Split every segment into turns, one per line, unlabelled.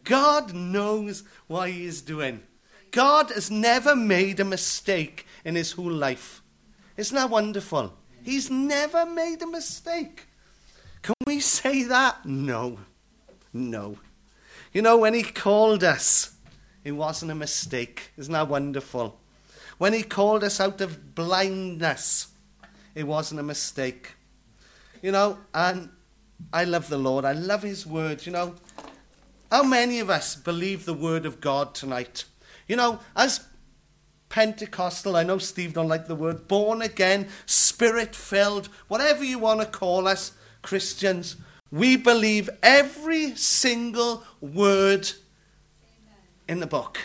God knows what he is doing. God has never made a mistake in his whole life. Isn't that wonderful? He's never made a mistake. Can we say that? No. No. You know, when he called us, it wasn't a mistake. Isn't that wonderful? When he called us out of blindness, it wasn't a mistake. You know, and I love the Lord. I love his word. You know, how many of us believe the word of God tonight? You know, as Pentecostal, I know Steve don't like the word, born again, spirit-filled, whatever you want to call us, Christians, we believe every single word in the book.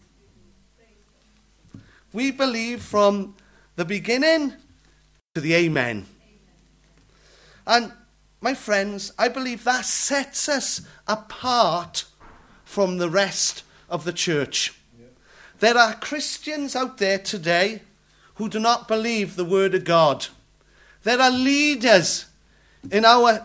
We believe from the beginning to the amen. And my friends, I believe that sets us apart from the rest of the church. There are Christians out there today who do not believe the word of God. There are leaders in our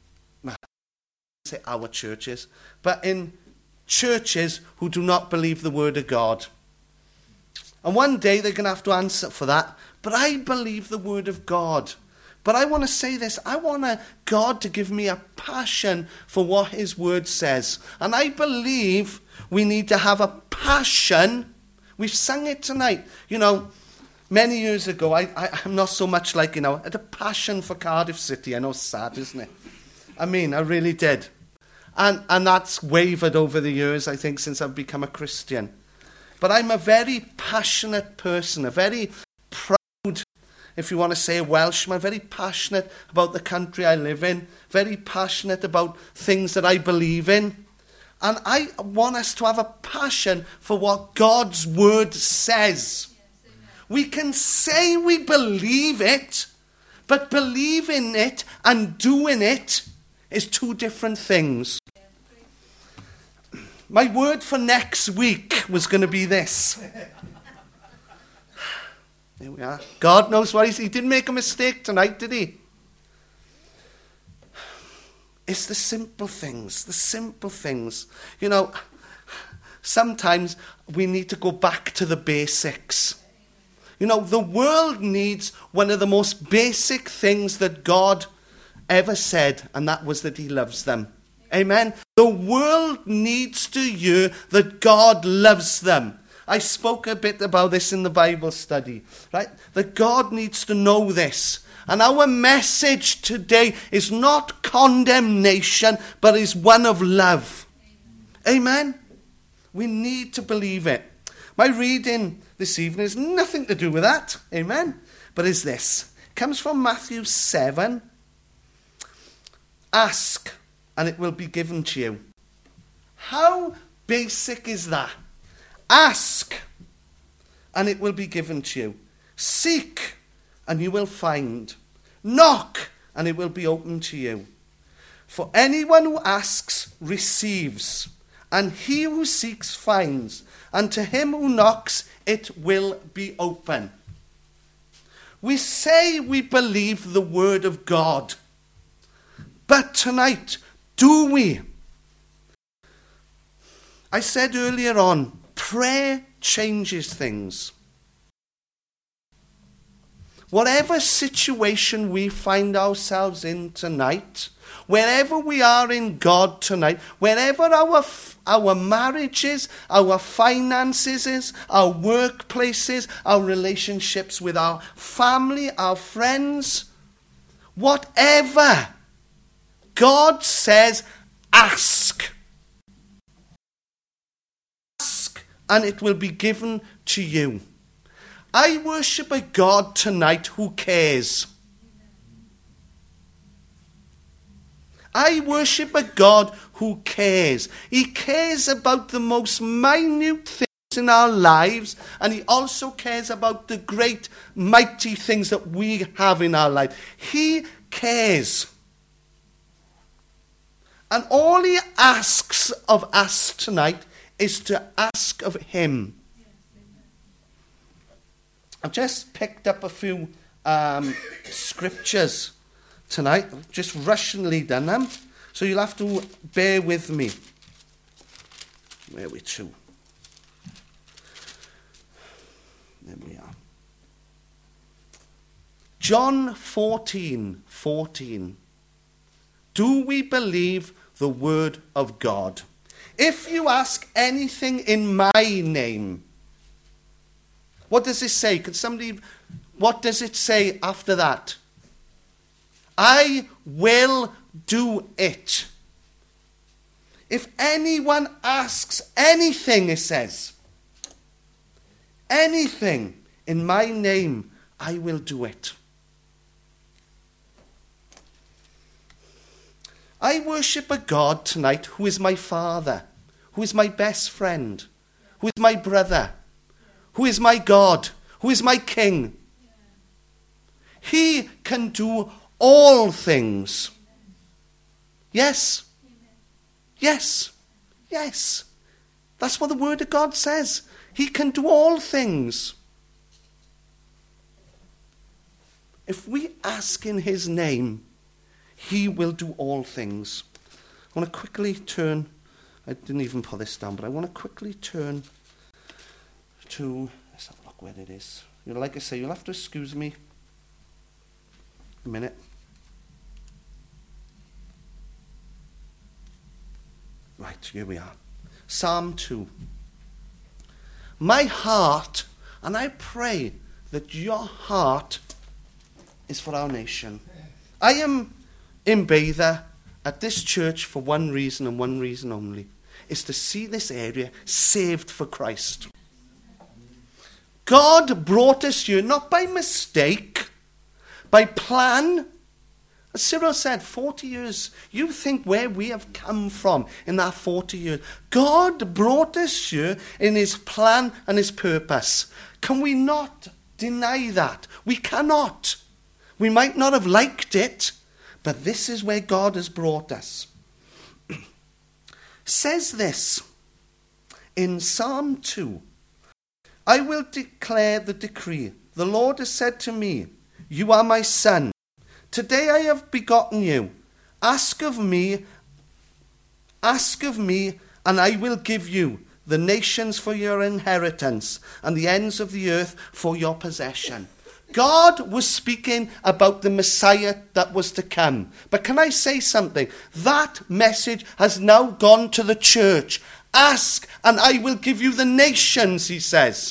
churches, but in churches who do not believe the word of God. And one day they're going to have to answer for that. But I believe the word of God. But I want to say this. I want God to give me a passion for what his word says. And I believe we need to have a passion. We've sung it tonight. You know, many years ago, I'm not so much like, you know, I had a passion for Cardiff City. I know it's sad, isn't it? I mean, I really did. And that's wavered over the years, I think, since I've become a Christian. But I'm a very passionate person, a very proud, if you want to say, Welshman, very passionate about the country I live in, very passionate about things that I believe in. And I want us to have a passion for what God's word says. Yes, we can say we believe it, but believing it and doing it is two different things. My word for next week was going to be this. There we are. God knows what he didn't make a mistake tonight, did he? It's the simple things, the simple things. You know, sometimes we need to go back to the basics. You know, the world needs one of the most basic things that God ever said, and that was that he loves them. Amen. The world needs to hear that God loves them. I spoke a bit about this in the Bible study, right? That God needs to know this. And our message today is not condemnation, but is one of love. Amen. We need to believe it. My reading this evening has nothing to do with that. Amen. But is this. It comes from Matthew 7. Ask, and it will be given to you. How basic is that? Ask, and it will be given to you. Seek, and you will find. Knock, and it will be opened to you. For anyone who asks receives, and he who seeks finds, and to him who knocks it will be open. We say we believe the word of God, but tonight, do we? I said earlier on, prayer changes things. Whatever situation we find ourselves in tonight, wherever we are in God tonight, wherever our marriages, our finances is, our workplaces, our relationships with our family, our friends, whatever, God says, ask. Ask, and it will be given to you. I worship a God tonight who cares. I worship a God who cares. He cares about the most minute things in our lives, and he also cares about the great, mighty things that we have in our life. He cares. And all he asks of us tonight is to ask of him. I've just picked up a few scriptures tonight. I've just rushingly done them. So you'll have to bear with me. Where are we to? There we are. John 14:14. Do we believe the word of God? If you ask anything in my name, what does it say? What does it say after that? I will do it. If anyone asks anything, it says, anything in my name, I will do it. I worship a God tonight who is my Father, who is my best friend, who is my brother, who is my God, who is my King. He can do all things. Yes. Yes. Yes. That's what the Word of God says. He can do all things. If we ask in his name, he will do all things. I want to quickly turn, I didn't even put this down, but I want to quickly turn to, let's have a look where it is. Like I say, you'll have to excuse me a minute. Right, here we are. Psalm 2. My heart, and I pray that your heart is for our nation. I am in Bather at this church for one reason and one reason only, is to see this area saved for Christ. God brought us here not by mistake, by plan. As Cyril said, 40 years. You think where we have come from in that 40 years. God brought us here in his plan and his purpose. Can we not deny that? We cannot. We might not have liked it, but this is where God has brought us. Says this in Psalm 2. I will declare the decree. The Lord has said to me, you are my son. Today I have begotten you. Ask of me, and I will give you the nations for your inheritance and the ends of the earth for your possession. God was speaking about the Messiah that was to come. But can I say something? That message has now gone to the church. Ask, and I will give you the nations, he says.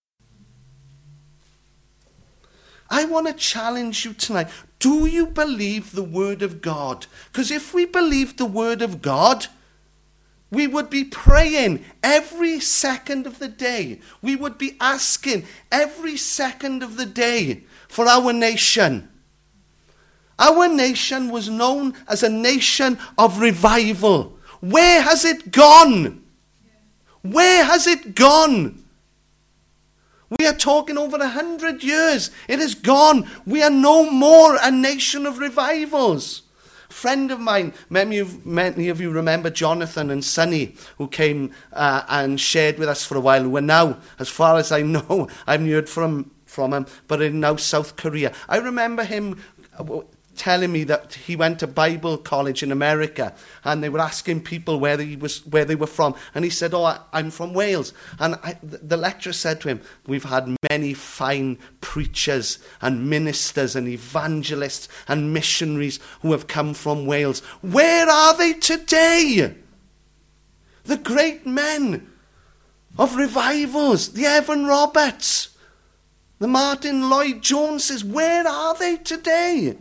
I want to challenge you tonight. Do you believe the word of God? Because if we believe the word of God, we would be praying every second of the day. We would be asking every second of the day for our nation. Our nation was known as a nation of revival. Where has it gone? Where has it gone? We are talking over 100 years. It is gone. We are no more a nation of revivals. A friend of mine, many of you remember Jonathan and Sonny, who came and shared with us for a while, who are now, as far as I know, I haven't heard from him, but in now South Korea. I remember him telling me that he went to Bible college in America, and they were asking people where they were from, and he said, I'm from Wales. And the lecturer said to him, we've had many fine preachers and ministers and evangelists and missionaries who have come from Wales. Where are they today? The great men of revivals, the Evan Roberts, the Martin Lloyd Joneses, where are they today?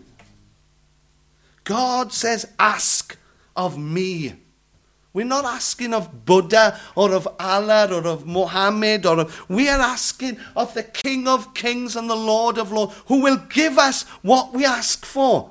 God says, ask of me. We're not asking of Buddha or of Allah or of Muhammad. We are asking of the King of Kings and the Lord of Lords, who will give us what we ask for.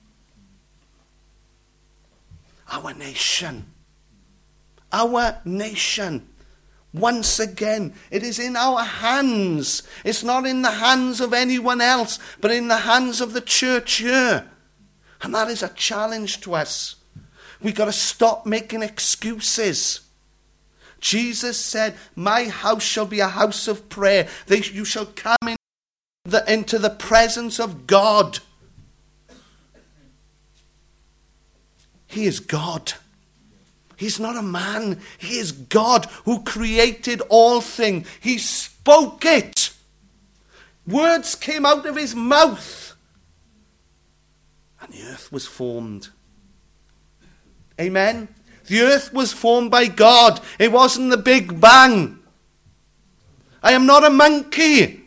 Our nation. Our nation. Once again, it is in our hands. It's not in the hands of anyone else, but in the hands of the church here. And that is a challenge to us. We've got to stop making excuses. Jesus said, my house shall be a house of prayer. You shall come into the presence of God. He is God. He's not a man. He is God who created all things. He spoke it. Words came out of his mouth. And the earth was formed. Amen? The earth was formed by God. It wasn't the Big Bang. I am not a monkey.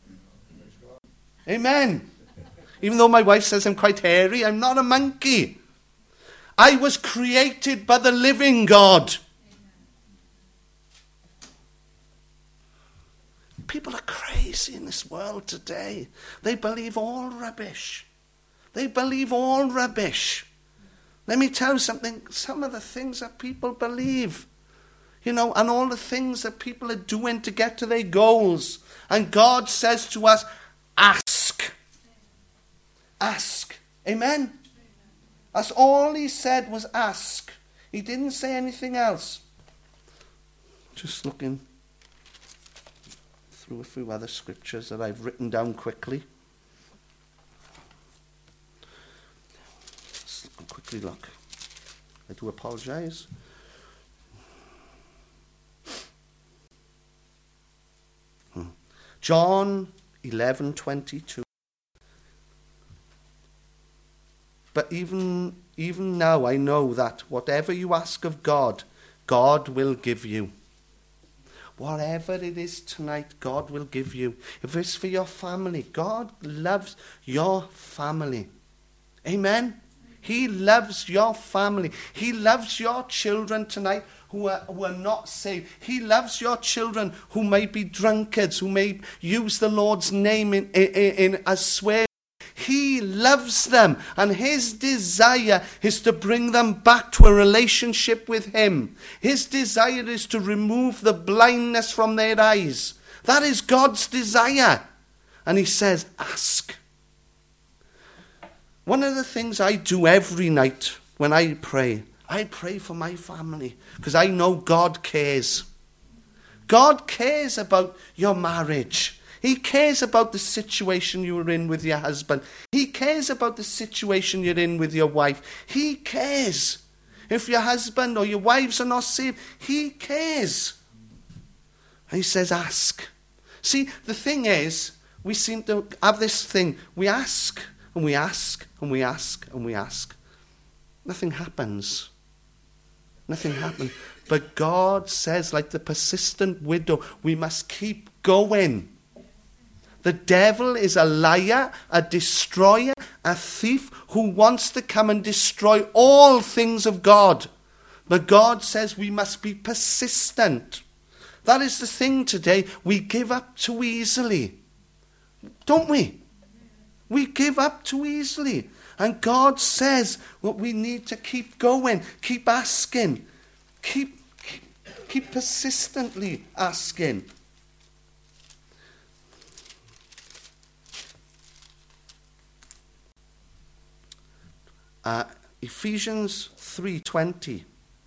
Amen. Even though my wife says I'm quite hairy, I'm not a monkey. I was created by the living God. People are crazy in this world today. They believe all rubbish. They believe all rubbish. Let me tell you something. Some of the things that people believe, and all the things that people are doing to get to their goals. And God says to us, ask. Ask. Amen? That's all he said was ask. He didn't say anything else. Just looking through a few other scriptures that I've written down quickly. Let's quickly look. I do apologize. John 11:22. But even now I know that whatever you ask of God, God will give you. Whatever it is tonight, God will give you. If it's for your family, God loves your family. Amen? He loves your family. He loves your children tonight who are not saved. He loves your children who may be drunkards, who may use the Lord's name in as swear. He loves them, and his desire is to bring them back to a relationship with him. His desire is to remove the blindness from their eyes. That is God's desire. And he says, ask. One of the things I do every night when I pray for my family, because I know God cares. God cares about your marriage. He cares about the situation you are in with your husband. He cares about the situation you're in with your wife. He cares. If your husband or your wives are not saved, he cares. And he says, ask. See, the thing is, we seem to have this thing. We ask, and we ask, and we ask, and we ask. Nothing happens. Nothing happens. But God says, like the persistent widow, we must keep going. The devil is a liar, a destroyer, a thief who wants to come and destroy all things of God. But God says we must be persistent. That is the thing today. We give up too easily. Don't we? We give up too easily. And God says what we need to keep going, keep asking, keep persistently asking. Ephesians 3:20.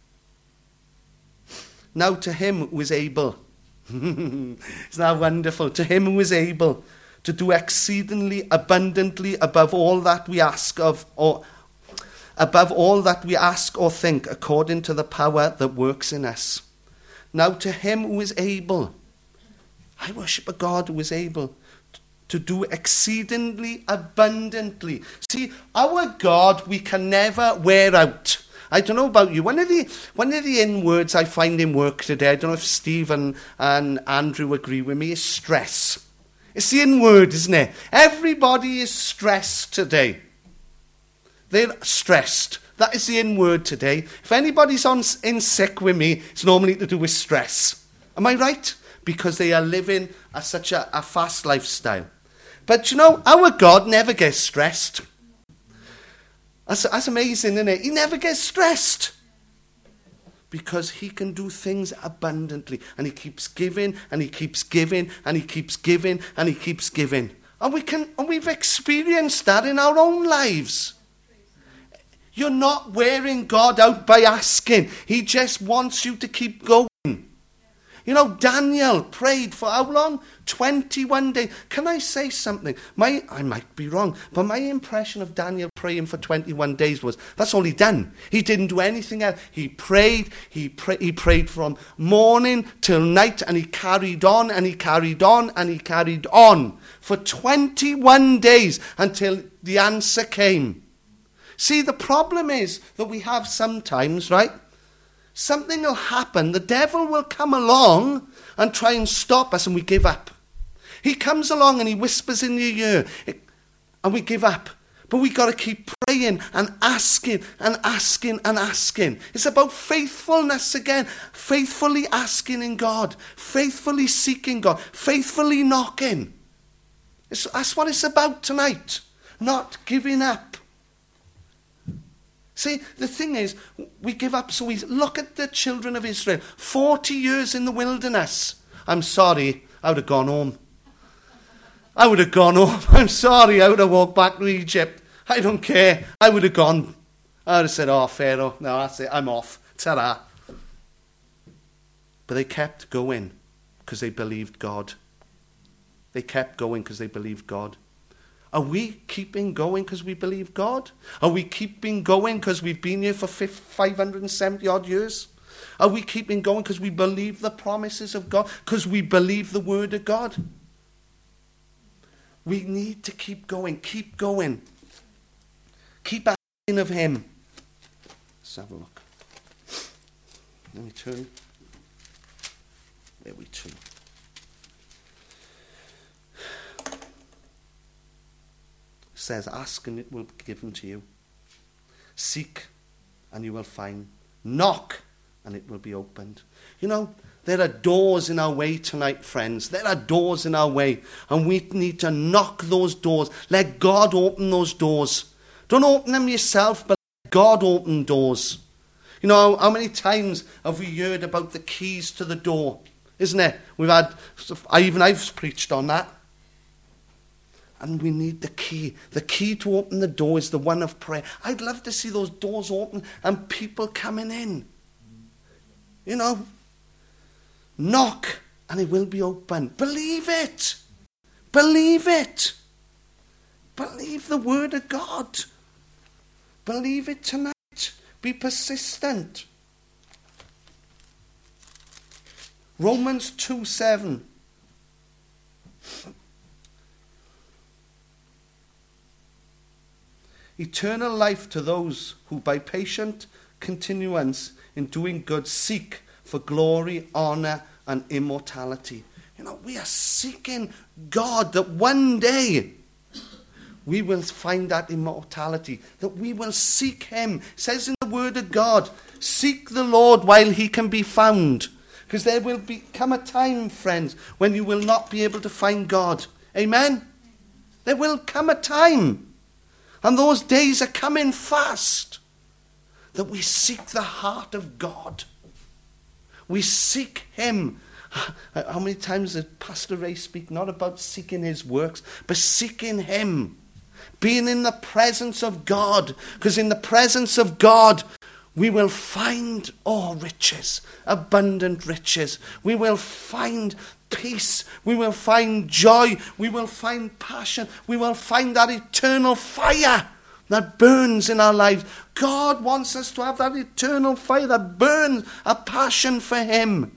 Now to him who is able. Isn't that wonderful? To him who is able to do exceedingly abundantly above all that we ask of, or above all that we ask or think, according to the power that works in us. Now to him who is able. I worship a God who is able to do exceedingly abundantly. See, our God we can never wear out. I don't know about you. One of the in words I find in work today, I don't know if Steve and Andrew agree with me, is stress. It's the in word, isn't it? Everybody is stressed today. They're stressed. That is the in word today. If anybody's in sick with me, it's normally to do with stress. Am I right? Because they are living such a fast lifestyle. But our God never gets stressed. That's amazing, isn't it? He never gets stressed. Because he can do things abundantly. And he keeps giving, and he keeps giving, and he keeps giving, and he keeps giving. And we've experienced that in our own lives. You're not wearing God out by asking. He just wants you to keep going. You know, Daniel prayed for how long? 21 days. Can I say something? I might be wrong, but my impression of Daniel praying for 21 days was, that's all he done. He didn't do anything else. He prayed from morning till night, and he carried on, and he carried on, and he carried on for 21 days until the answer came. See, the problem is that we have sometimes, right? Something will happen, the devil will come along and try and stop us, and we give up. He comes along and he whispers in your ear, and we give up. But we've got to keep praying and asking and asking and asking. It's about faithfulness again. Faithfully asking in God. Faithfully seeking God. Faithfully knocking. That's what it's about tonight. Not giving up. See, the thing is, we give up so easy. Look at the children of Israel. 40 years in the wilderness. I'm sorry, I would have gone home. I would have gone home. I'm sorry, I would have walked back to Egypt. I don't care. I would have gone. I would have said, oh, Pharaoh, no, that's it, I'm off. Ta-ra. But they kept going because they believed God. They kept going because they believed God. Are we keeping going because we believe God? Are we keeping going because we've been here for 570 odd years? Are we keeping going because we believe the promises of God? Because we believe the word of God? We need to keep going. Keep going. Keep asking of him. Let's have a look. Let me turn. There we turn. Says, ask and it will be given to you. Seek and you will find. Knock and it will be opened. You know, there are doors in our way tonight, friends. There are doors in our way, and we need to knock those doors. Let God open those doors. Don't open them yourself, but let God open doors. You know, how many times have we heard about the keys to the door? Isn't it? I've preached on that. And we need the key. The key to open the door is the one of prayer. I'd love to see those doors open and people coming in. You know, knock and it will be open. Believe it. Believe it. Believe the word of God. Believe it tonight. Be persistent. Romans 2:7. Eternal life to those who by patient continuance in doing good seek for glory, honor, and immortality. You know, we are seeking God that one day we will find that immortality, that we will seek him. It says in the word of God, seek the Lord while he can be found. Because there will come a time, friends, when you will not be able to find God. Amen? There will come a time. And those days are coming fast. That we seek the heart of God. We seek him. How many times did Pastor Ray speak not about seeking his works, but seeking him. Being in the presence of God. Because in the presence of God, we will find riches. Abundant riches. We will find peace. We will find joy. We will find passion. We will find that eternal fire that burns in our lives. God wants us to have that eternal fire that burns, a passion for him.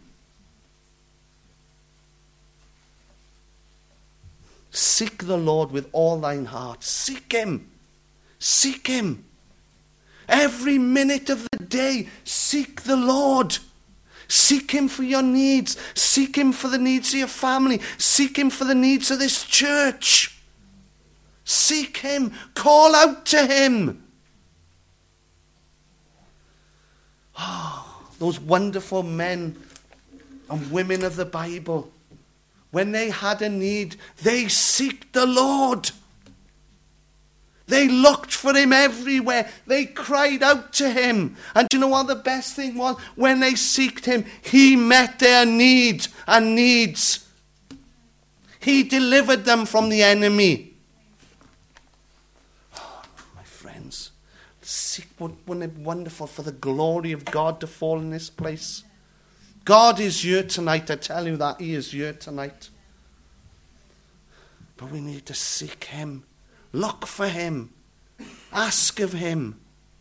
Seek the Lord with all thine heart. Seek him. Seek him. Every minute of the day, seek the Lord. Seek him for your needs. Seek him for the needs of your family. Seek him for the needs of this church. Seek him. Call out to him. Oh, those wonderful men and women of the Bible, when they had a need, they seeked the Lord. They looked for him everywhere. They cried out to him. And you know what the best thing was? When they seeked him, he met their needs and needs. He delivered them from the enemy. Oh, my friends, wouldn't it be wonderful for the glory of God to fall in this place? God is here tonight. I tell you that. He is here tonight. But we need to seek him. Look for him. Ask of him.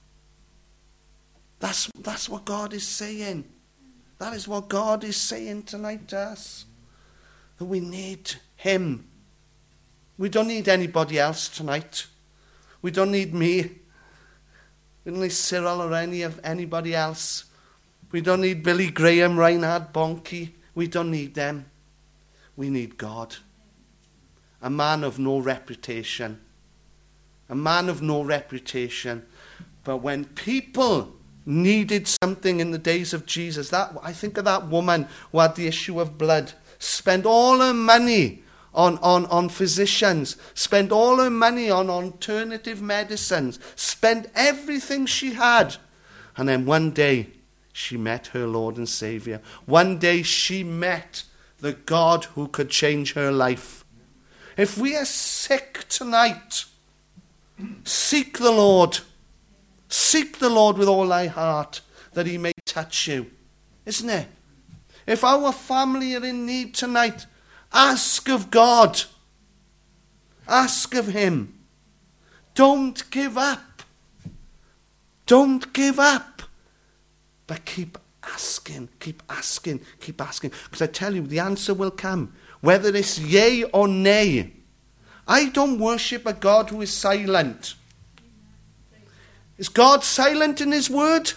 That's what God is saying. That is what God is saying tonight to us. That we need him. We don't need anybody else tonight. We don't need me. We don't need Cyril or anybody else. We don't need Billy Graham, Reinhard Bonnke. We don't need them. We need God. A man of no reputation. A man of no reputation. But when people needed something in the days of Jesus, I think of that woman who had the issue of blood, spent all her money on physicians, spent all her money on alternative medicines, spent everything she had. And then one day, she met her Lord and Saviour. One day, she met the God who could change her life. If we are sick tonight, seek the Lord. Seek the Lord with all thy heart, that he may touch you. Isn't it? If our family are in need tonight, ask of God. Ask of him. Don't give up. Don't give up. But keep asking, keep asking, keep asking. Because I tell you, the answer will come. Whether it's yea or nay. I don't worship a God who is silent. Is God silent in his word?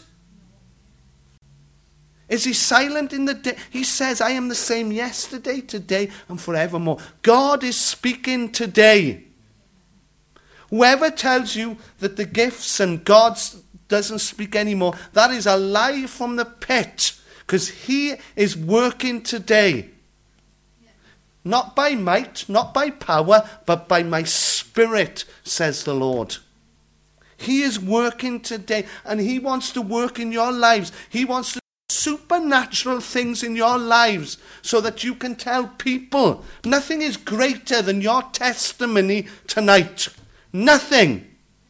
Is he silent in the day? He says, I am the same yesterday, today, and forevermore. God is speaking today. Whoever tells you that the gifts and God doesn't speak anymore, that is a lie from the pit. Because he is working today. Not by might, not by power, but by my spirit, says the Lord. He is working today, and he wants to work in your lives. He wants to do supernatural things in your lives so that you can tell people. Nothing is greater than your testimony tonight. Nothing.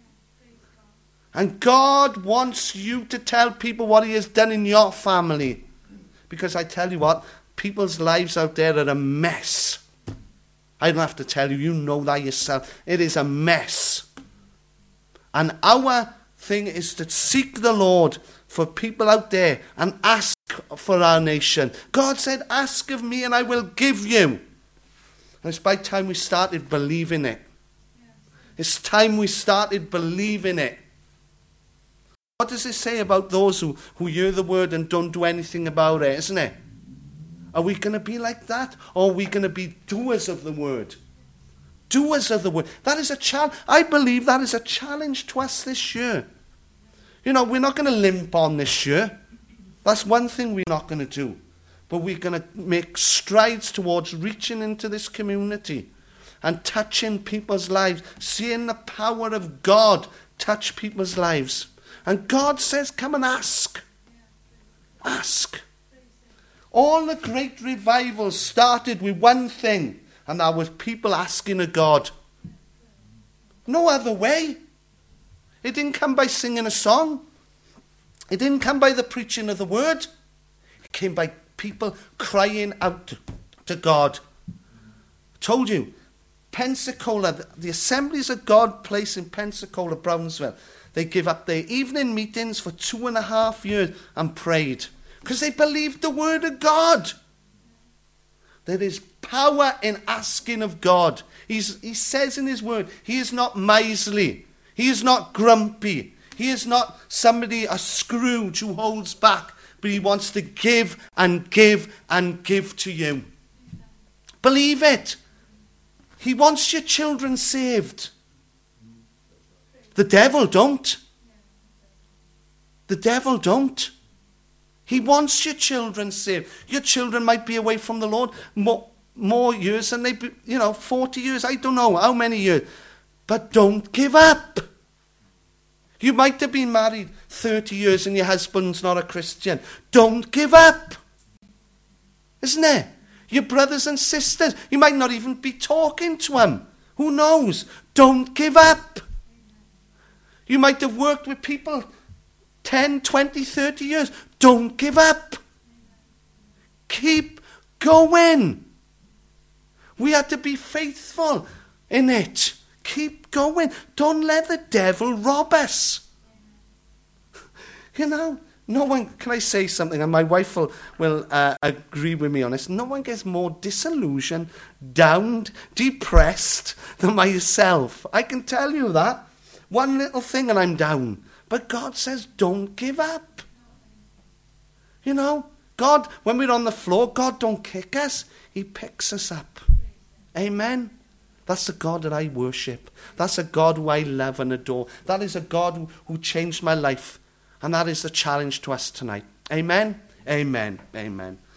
And God wants you to tell people what he has done in your family. Because I tell you what, people's lives out there are a mess. I don't have to tell you, you know that yourself. It is a mess. And our thing is to seek the Lord for people out there and ask for our nation. God said, ask of me and I will give you. And it's by time we started believing it. It's time we started believing it. What does it say about those who hear the word and don't do anything about it, isn't it? Are we going to be like that? Or are we going to be doers of the word? Doers of the word. That is a challenge. I believe that is a challenge to us this year. You know, we're not going to limp on this year. That's one thing we're not going to do. But we're going to make strides towards reaching into this community and touching people's lives, seeing the power of God touch people's lives. And God says, come and ask. Ask. All the great revivals started with one thing, and that was people asking of God. No other way. It didn't come by singing a song. It didn't come by the preaching of the word. It came by people crying out to God. I told you, Pensacola, the Assemblies of God place in Pensacola, Brownsville, they give up their evening meetings for 2.5 years and prayed. Because they believed the word of God. There is power in asking of God. He says in his word, he is not miserly. He is not grumpy. He is not somebody, a Scrooge who holds back. But he wants to give and give and give to you. Believe it. He wants your children saved. The devil don't. The devil don't. He wants your children saved. Your children might be away from the Lord more years than they be, 40 years. I don't know how many years. But don't give up. You might have been married 30 years and your husband's not a Christian. Don't give up. Isn't it? Your brothers and sisters, you might not even be talking to them. Who knows? Don't give up. You might have worked with people 10, 20, 30 years. Don't give up. keep going. We have to be faithful in it. Keep going. Don't let the devil rob us. You know, no one, can I say something? And my wife will agree with me on this. No one gets more disillusioned, downed, depressed than myself. I can tell you that. One little thing and I'm down. But God says, don't give up. You know, God, when we're on the floor, God don't kick us. He picks us up. Amen. That's the God that I worship. That's a God who I love and adore. That is a God who changed my life. And that is the challenge to us tonight. Amen. Amen. Amen.